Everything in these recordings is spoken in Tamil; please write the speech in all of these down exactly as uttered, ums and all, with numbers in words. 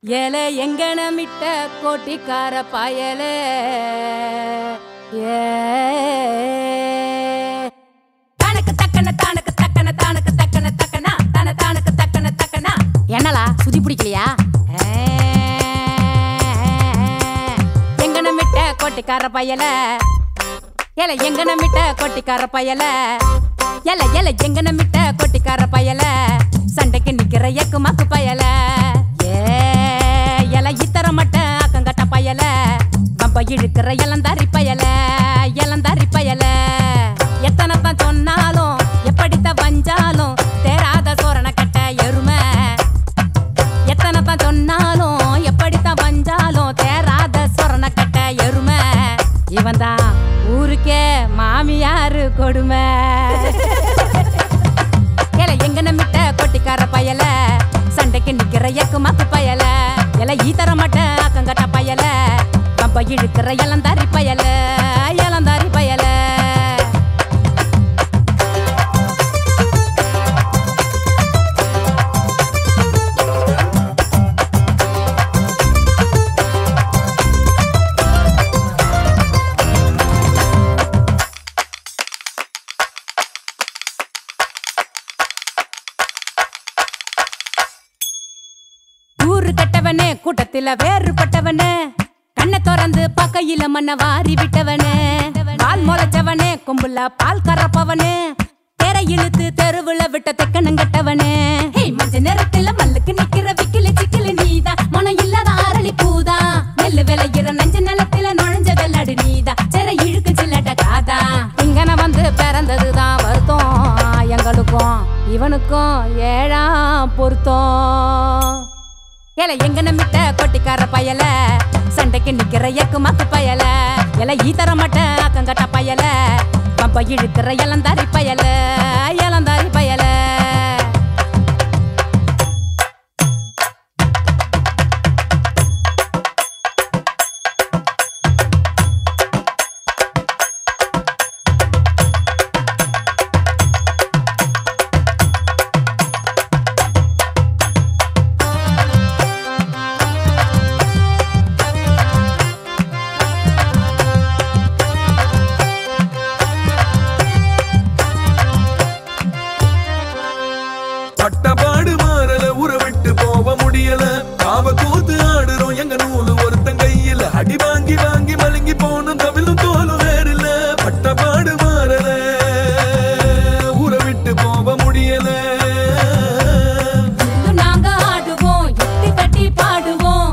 ஏலே எங்கனமிட்ட கோட்டிக்கார பாயலே ஏ தானக்கு தக்கன தானக்கு தக்கன தானக்கு தக்கன தக்கனா தான தானக்கு தக்கன தக்கனா என்னலா சுதி பிடிக்கலையா எங்கனமிட்ட கோட்டிக்கார பாயல ஏலே எங்கனமிட்ட கோட்டிக்கார பாயல ஏலே ஏலே எங்கனமிட்ட கோட்டிக்கார பாயல சண்டைக்கு நிக்கிற எக்குமாக்கு பாயல இத்தர மட்ட அக்கங்கட்ட பயல பம்ப இழுக்கிற இளந்தாரி பயல இளந்தாரி பயல எத்தனை தான் சொன்னாலும் எப்படித்த வஞ்சாலும் தேராத சோரண கட்ட எருமை எத்தனை தான் சொன்னாலும் எப்படித்த வஞ்சாலும் தேராத சோரண கட்ட எருமை இவன் தான் ஊருக்கே மாமியாரு கொடுமை ஏல எங்க நம்பிட்ட கொட்டிக்கார பயல சண்டைக்கு நிக்கிற எக்குமாக்கு பயல எல ஈத்தர மட்ட அக்கங்கட்ட பயல பம்ப இழுக்கிற இளந்தாரி பயல இளந்தாரி பயல கட்டவனே கூட்டத்தில வேறுபட்டவனே கண்ணை திறந்து பக்கையில மண்ண வாரி விட்டவனே பால் முளைச்சவனே கொம்புல பால் கறப்பவனே தெர இழுத்து தெருவுல விட்ட தெக்கனங்கட்டவனே மஞ்ச நேரத்துல மல்லுக்கு நிக்கிற விக்கில சிக்கல நீதா மனம் இல்லாத அரளி பூதா நெல்லு விளையிற நஞ்ச நிலத்தில நுழைஞ்ச வெள்ளாடு நீதா செர இழுக்கு சில்லட்ட காதா இங்கன வந்து பிறந்ததுதான் வருத்தம் எங்களுக்கும் இவனுக்கும் ஏழாம் பொருத்தம் ஏல எங்க நம்பிட்ட கொட்டிக்கார பயல சண்டைக்கு நிக்கிற எக்குமாக்கு பயல எல ஈத்தர மட்ட அக்கங்கட்ட பயல பம்ப இழுக்கிற இளந்தாரி பயல இளந்தாரி பயல பட்டபாடு மாறல உற விட்டு போக முடியல காவ கூத்து ஆடுறோம் எங்க நூலு ஒருத்தன் கையில அடி வாங்கி வாங்கி மலங்கி போனும் தவிலும் தோலும் வேறில்ல பட்டபாடு மாறல உற விட்டு போக முடியல நாங்க ஆடுவோம் எட்டு கட்டி பாடுவோம்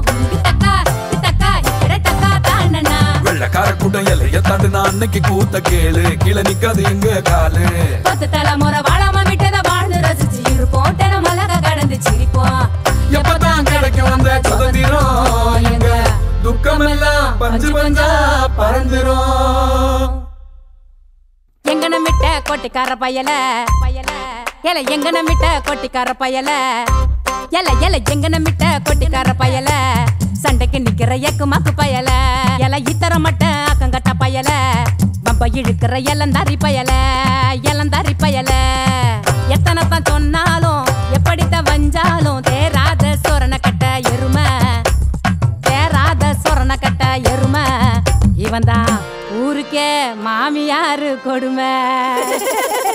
வெள்ளக்கார கூட்டம் எல்லைய தாண்டுனா அன்னைக்கு கூத்த கேளு கீழே நிக்காது எங்க காலு பத்து தலைமுறை வாழாம விட்டத வாழ்ந்து ரசிச்சு இருப்போம் தினம் மலக கடந்து சிரிப்போம் எப்பதான் கிடைக்கும் அந்த சுதந்திரம் எங்க துக்கம் எல்லாம் பஞ்சு பஞ்சா பறந்துரும் எங்க நம்பிட்ட கொட்டிக்கார பயல பயல ஏல எங்க நம்பிட்ட கொட்டிக்கார பயல எல எல எங்க நம்பிட்ட கொட்டிக்கார பயல சண்டைக்கு நிக்கிற எக்குமாக்கு பயல எல இத்தர மட்ட அக்கங்கட்ட பயல பம்ப இழுக்கிற இளந்தாரி பயல இளந்தாரி பயல எத்தனை தான் சொன்னாலும் எப்படித்த வஞ்சாலும் தேராத சோரண கட்ட எருமை தேராத சோரண கட்ட எருமை இவன் தான் ஊருக்கே மாமியாரு கொடுமை